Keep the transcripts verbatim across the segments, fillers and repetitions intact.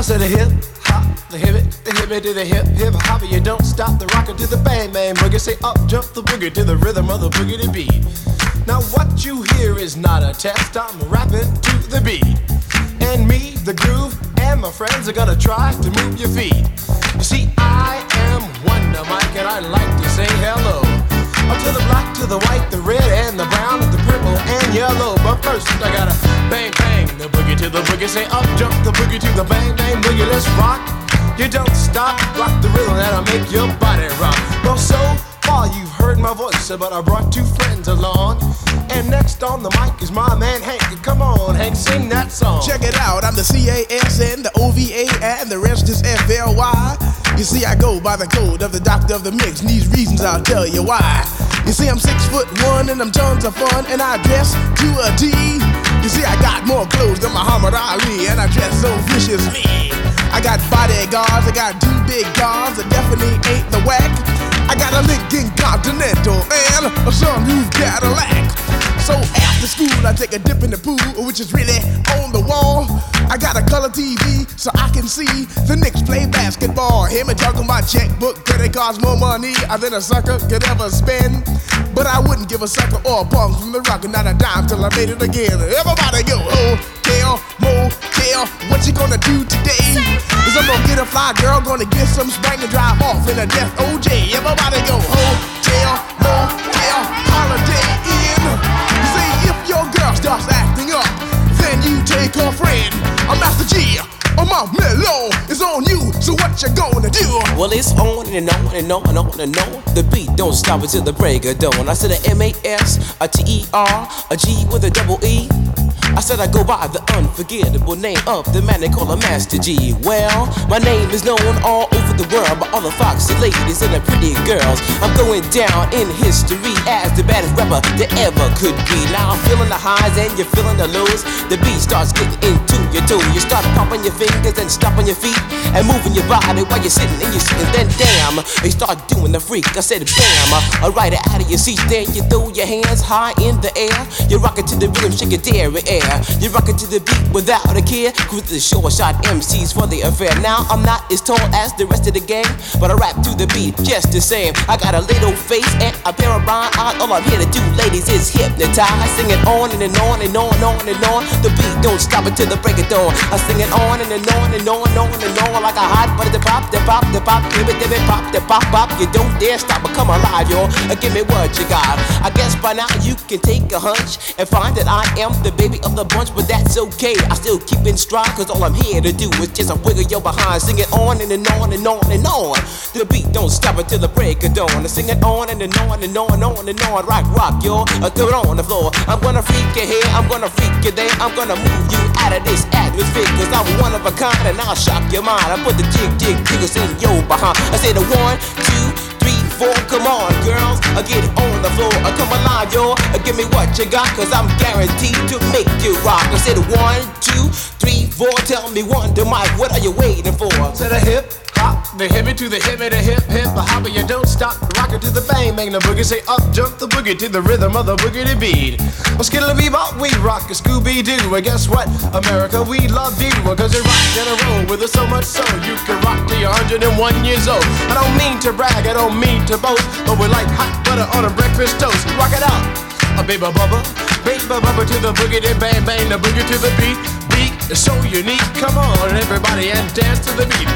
said a hip hop, the hip it, the hip it to the hip hip hop. You don't stop the rocker to the bang bang boogie. Say up jump the boogie to the rhythm of the boogie to beat. Now what you hear is not a test. I'm rapping to the beat, and me, the groove, and my friends are gonna try to move your feet. You see, I am Wonder Mike, and I like to say hello up to the black, to the white, the red, and the brown, and the purple, and yellow. But first, I gotta bang, bang, the boogie to the boogie. Say up, jump the boogie to the bang, bang, boogie. Let's rock. You don't stop, rock the rhythm that'll make your body rock. Well, so far you've heard my voice, but I brought two friends along. And next on the mic is my man Hank. Come on, Hank, sing that song. Check it out, I'm the C A S N, the O V A, and the rest is F L Y. You see, I go by the code of the doctor of the mix, and these reasons I'll tell you why. You see, I'm six foot one, and I'm tons of fun, and I dress to a T. You see, I got more clothes than Muhammad Ali, and I dress so viciously. I got bodyguards, I got two big guns that definitely ain't the whack. I got a Lincoln Continental and a sunroof Cadillac. So after school I take a dip in the pool, which is really on the wall. I got a color T V so I can see the Knicks play basketball. Hear me talking about checkbook, credit cards, more money than a sucker could ever spend. But I wouldn't give a sucker or a bum from the rock, not a dime till I made it again. Everybody go, hotel, motel, what you gonna do today? Is I'm gonna get a fly girl, gonna get some spring and drive off in a death O J. Everybody go, hotel, motel, holiday in. You see, if your girl starts acting up, then you take her friend. I'm Master G, I'm out mellow, it's on you, so what you gonna do? Well, it's on and on and on and on and on. The beat don't stop until the break of dawn. I said a M A S, a T E R, a G with a double E. I said I go by the unforgettable name of the man they call a Master G. Well, my name is known all over the world by all the foxy ladies and the pretty girls. I'm going down in history as the baddest rapper that ever could be. Now I'm feeling the highs and you're feeling the lows. The beat starts getting into your toe. You start popping your fingers and stomping your feet and moving your body while you're sitting and you're sitting. Then damn, you start doing the freak. I said bam, alright out of your seat. Then you throw your hands high in the air. You rock it to the rhythm, shake your dairy air. You rock it to the beat without a care. Cruise the short shot M Cs for the affair. Now I'm not as tall as the rest of the gang, but I rap to the beat just the same. I got a little face and a pair of rhyme eyes. All I'm here to do, ladies, is hypnotize. Sing it on and, and on and on and on and on. The beat don't stop until the break of dawn. I sing it on and, and on and on and on and on like a hot butter. The pop, the pop, the pop, give it, give it, pop, the pop, pop. You don't dare stop or come alive, yo. Give me what you got. I guess by now you can take a hunch and find that I am the baby of the bunch, but that's okay. I still keep in stride, cause all I'm here to do is just a wiggle your behind. Sing it on and, and on and on and on. The beat don't stop until the break of dawn. I sing it on and, and on and on and on and on. Rock, rock, yo. I throw it on the floor. I'm gonna freak you here, I'm gonna freak you there. I'm gonna move you out of this atmosphere, cause I'm one of a kind and I'll shock your mind. I put the jig, jig, jiggles in your behind. I say the one, two, three, four, come on, girls, I get it on the floor. I come alive, yo, I give me what you got, cause I'm guaranteed to make you rock. I said one, two, three, four, tell me Wonder Mike, what are you waiting for? Said a hip hop, the hippie to the hippie, the hip hip, the hopper, you don't stop, rock it to the bang, bang the boogie. Say up, jump the boogie to the rhythm of the boogie to beat. Well, skittle bebop, we rock a Scooby Doo. And guess what, America, we love you, cause you rock in a row with us so much so you can rock till you're one hundred and one years old. I don't mean to brag, I don't mean to boast, but we're like hot butter on a breakfast toast. Rock it out, a baby bubba, baby bubba to the boogie, then bang bang the boogie to the beat. Beat is so unique, come on everybody and dance to the beat.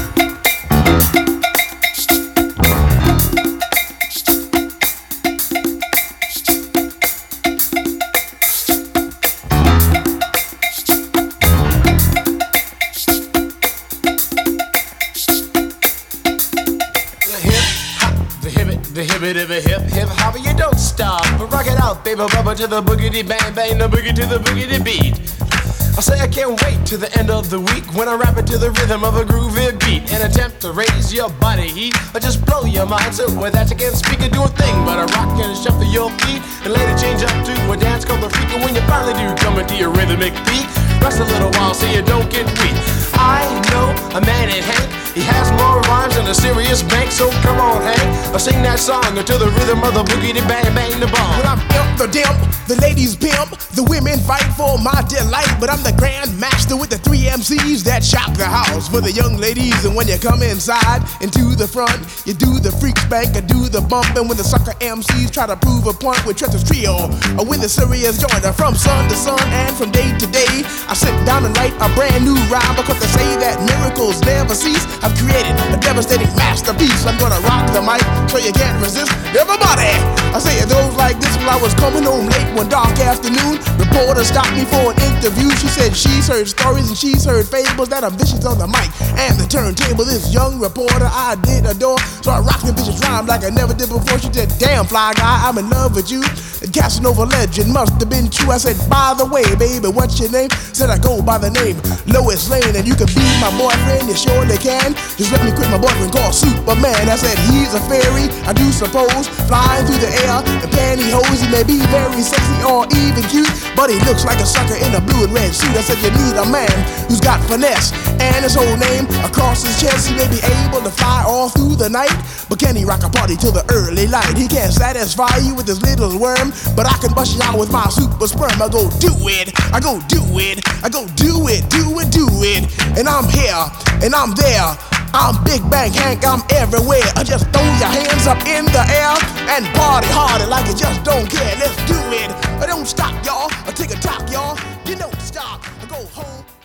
The hippie to the hip hip hopper, you don't stop, but rock it out, baby bubba to the boogity bang bang, the boogie to the boogity beat. I say I can't wait to the end of the week when I rap it to the rhythm of a groovy beat. An attempt to raise your body heat or just blow your mind so with that you can't speak or do a thing but a rock and shuffle your feet and later change up to a dance called the freak. And when you finally do come into your rhythmic beat, rest a little while so you don't get weak. I know a man in Hank, he has more rhymes than a serious bank, so come on Hank, I'll sing that song to the rhythm of the boogie to bang bang the bomb. When I'm imp the dimp, the ladies pimp, the women fight for my delight, but I'm the grand master with the three M Cs that shock the house for the young ladies. And when you come inside into the front, you do the freak spank or do the bump. And when the sucker M Cs try to prove a point with Treacher's Trio or with the serious joiner, from sun to sun and from day to day, I sit down and write a brand new rhyme, because they say that miracles never cease. I've created a devastating masterpiece. I'm gonna rock the mic so you can't resist. Everybody, I say it goes like this. While I was coming home late one dark afternoon, reporter stopped me for an interview. She said she's heard stories and she's heard fables that I'm vicious on the mic and the turntable. This young reporter I did adore, so I rocked the vicious rhyme like I never did before. She said, damn fly guy, I'm in love with you. The Casanova legend must have been true. I said, by the way, baby, what's your name? Said, I go by the name Lois Lane, and you can be my boyfriend, you surely can. Just let me quit my boyfriend called Superman. I said, he's a fairy, I do suppose, flying through the air in pantyhose. He may be very sexy or even cute, but he looks like a sucker in a blue and red suit. I said, you need a man who's got finesse and his whole name across his chest. He may be able to fly all through the night, but can he rock a party till the early light? He can't satisfy you with his little worm, but I can bust you out with my super sperm. I go do it, I go do it, I go do it, do it, do it. And I'm here, and I'm there, I'm Big Bang Hank, I'm everywhere. I just throw your hands up in the air and party harder like you just don't care. Let's do it. I don't stop, y'all. I take a talk, y'all. You don't stop. I go home.